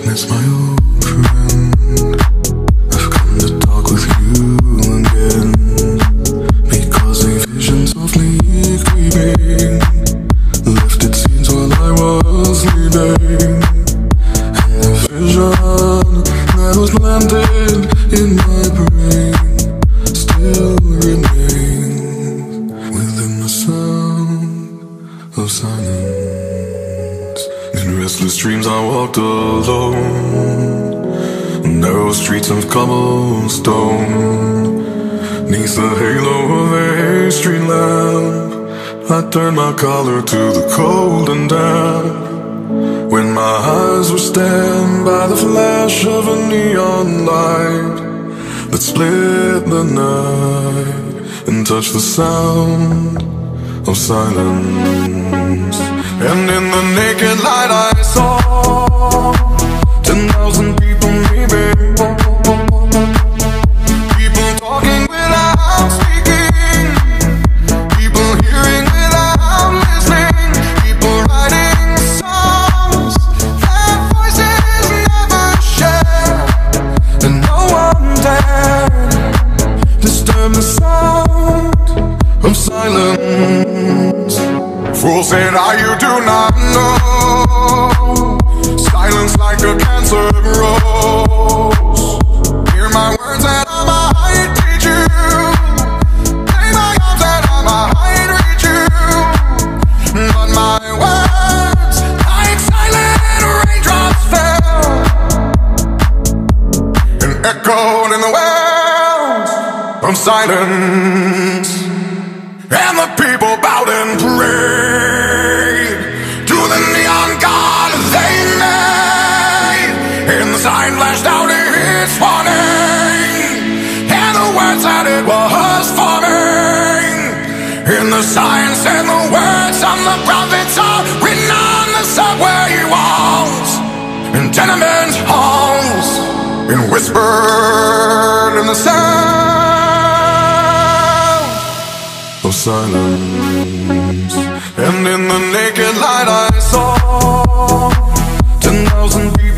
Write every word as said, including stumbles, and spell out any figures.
Darkness, my old friend, I've come to talk with you again, because a vision softly creeping left its scenes while I was sleeping, and the vision that was landed in my brain still remains within the sound of silence. In restless dreams I walked alone, narrow streets of cobblestone, neath the halo of a street lamp. I turned my collar to the cold and damp, when my eyes were stabbed by the flash of a neon light that split the night and touched the sound of silence. And in the naked light I saw ten thousand people maybe, people talking without speaking, people hearing without listening, people writing songs that voices never share, and no one dared disturb the sound of silence. Fool said I, you do not know, silence like a cancer grows. Hear my words and I might teach you, lay my arms and I might reach you, but my words like silent raindrops fell and echoed in the wells of silence. And the people bowed and prayed to the neon god they made, and the sign flashed out its warning, and the words that it was forming, and the sign said the words on the prophets are written on the subway walls and tenement halls, and whispered in the sound of silence. And in the naked light I saw ten thousand people